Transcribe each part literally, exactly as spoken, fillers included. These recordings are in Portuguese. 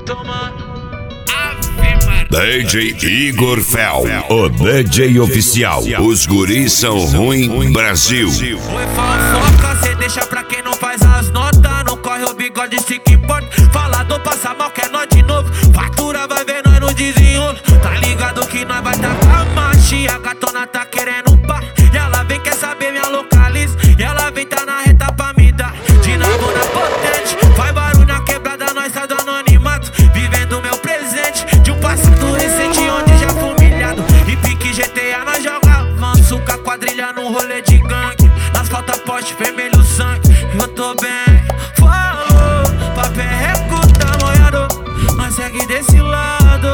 D J Igor Fel, o D J oficial. Os guris são ruim, Brasil. Oi, fofoca, cê deixa pra quem não faz as notas. Não corre o bigode, se que importa. Falador passa mal, quer nós de novo. Fatura vai ver nós no desenrolo. Tá ligado que nós vai tá com a marcha. A gatona tá querendo um par. E ela vem, quer saber minha localiza. E ela vem tá na reta pra me dar. De novo na potente. Faz barulho na quebrada, nós tá do anonimato. Vivendo meu presente. De um passado recente onde já fui humilhado. E pique G T A nós joga avanço. Com a quadrilha no rolê de gangue. Nas falta poste, vermelho sangue. Eu tô bem, falou. Papel recuta, molhado. Nós segue desse lado.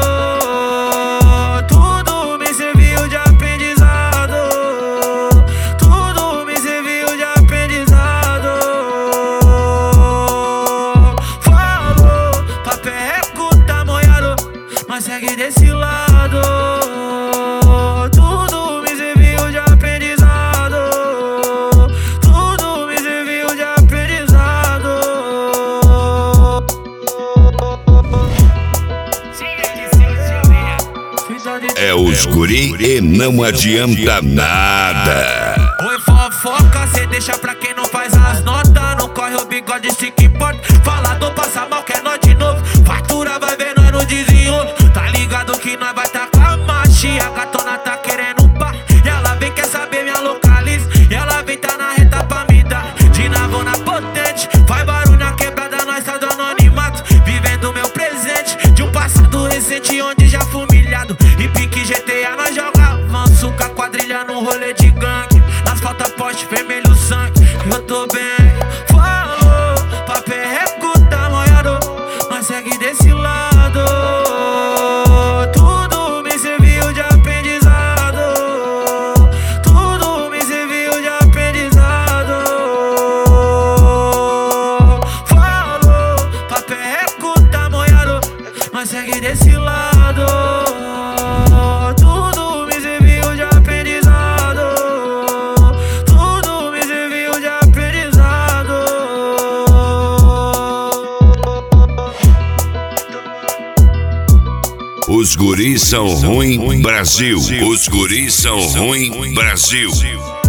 Tudo me serviu de aprendizado. Tudo me serviu de aprendizado. Falou. Papel recuta, molhado. Nós segue desse lado. Tudo me serviu de aprendizado. Tudo me serviu de aprendizado. É os guri e não adianta nada. Oi, fofoca, cê deixa pra quem não faz as notas. Não corre o bigode, se que importa. Falador passa mal, quer nós de novo. Fatura vai ver nós no desenrolo. Tá ligado que nós vai tá com a marcha. A gatona tá querendo um par. E ela vem, quer saber minha localiza. E ela vem tá na reta pra me dar. De novo na potente. Faz barulho na quebrada, nós tá do anonimato. Vivendo meu presente. De um passado recente onde já fui humilhado. E pique G T A nós joga avanço. Com a quadrilha no rolê de gangue. Nas falta poste, vermelho sangue. Eu tô bem, falou. Papel recuta, molhado. Nós segue desse lado. Tudo me serviu de aprendizado. Tudo me serviu de aprendizado. Falou. Papel recuta, molhado. Nós segue desse lado. Tudo me serviu de aprendizado. Tudo me serviu de aprendizado. Os guris são ruim, Brasil. Os guris são ruim, Brasil.